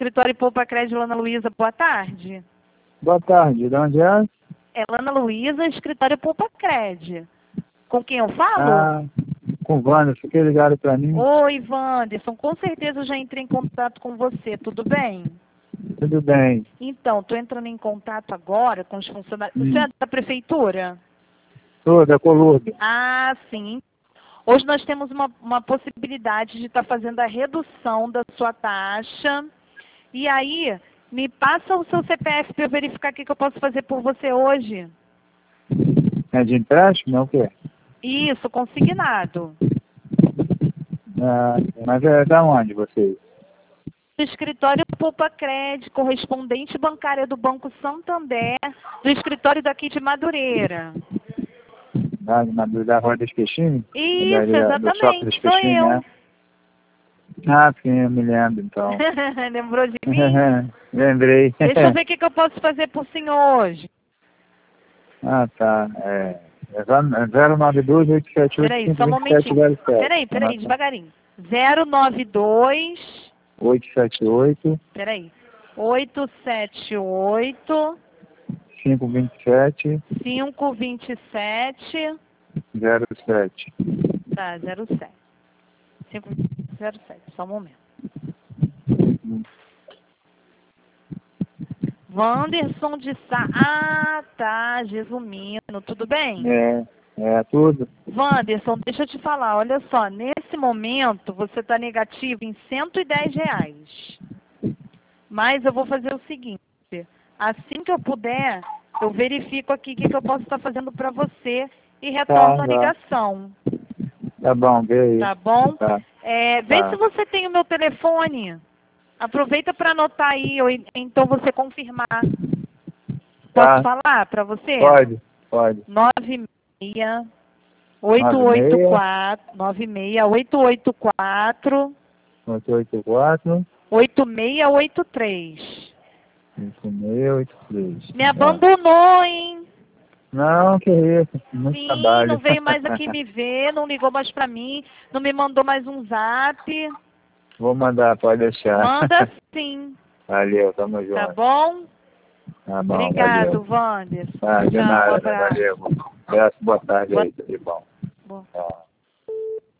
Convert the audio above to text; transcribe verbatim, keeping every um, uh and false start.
escritório Poupa Crédito, Ana Luísa, boa tarde. Boa tarde, de onde é? É Ana Luísa, escritório Poupa Crédito. Com quem eu falo? Ah, com o Wander, fiquei ligado pra mim. Oi, Wanderson, com certeza eu já entrei em contato com você, tudo bem? Tudo bem. Então, estou entrando em contato agora com os funcionários. Hum. Você é da prefeitura? Sou da Colurbe. Ah, sim. Hoje nós temos uma, uma possibilidade de estar fazendo a redução da sua taxa. E aí, me passa o seu C P F para eu verificar o que, que eu posso fazer por você hoje. É de empréstimo, não o quê? Isso, consignado. Ah, mas é da onde vocês? Do escritório Poupa Crédito, correspondente bancária do Banco Santander, do escritório daqui de Madureira. Da, na, da Rua dos Peixinhos? Isso, Da, do Shopping dos exatamente, sou Peixinhos, eu. né? Ah, sim, eu me lembro, então. Lembrou de mim? Lembrei. Deixa eu ver o que, que eu posso fazer por senhor hoje. Ah, tá. É, é zero nove dois, oito sete oito, Peraí, cinco só um dois sete momentinho. zero sete. Peraí, peraí, devagarinho. zero nove dois... oito sete oito, Peraí. oito sete oito, cinco dois sete, cinco dois sete... zero sete. Tá, zero sete. cinco zero sete, só um momento. Wanderson de Sá. Ah, tá, Gesumino, tudo bem? É, é tudo. Wanderson, deixa eu te falar, olha só, nesse momento você está negativo em cento e dez reais. Mas eu vou fazer o seguinte, assim que eu puder, eu verifico aqui o que, que eu posso estar fazendo para você e retorno Tá, a tá. ligação. Tá bom, vê aí. Tá bom? Tá. É, vê Tá. se você tem o meu telefone. Aproveita para anotar aí, ou então você confirmar. Posso Tá. falar para você? Pode, pode. nove seis oito nove oito seis, quatro nove seis oito oito quatro oito oito quatro, oito seis oito três. cinco seis oito três. Me abandonou, hein? Não, que isso. Muito Sim, trabalho. não veio mais aqui me ver, não ligou mais pra mim, não me mandou mais um zap. Vou mandar, pode deixar. Manda sim, Valeu, tamo junto. tá bom? Tá bom, Obrigado, valeu. Wanderson. Ah, de Tchau, um nada, abraço. valeu. Abraço, boa tarde Boa- aí, tudo de bom. Bom. Tchau.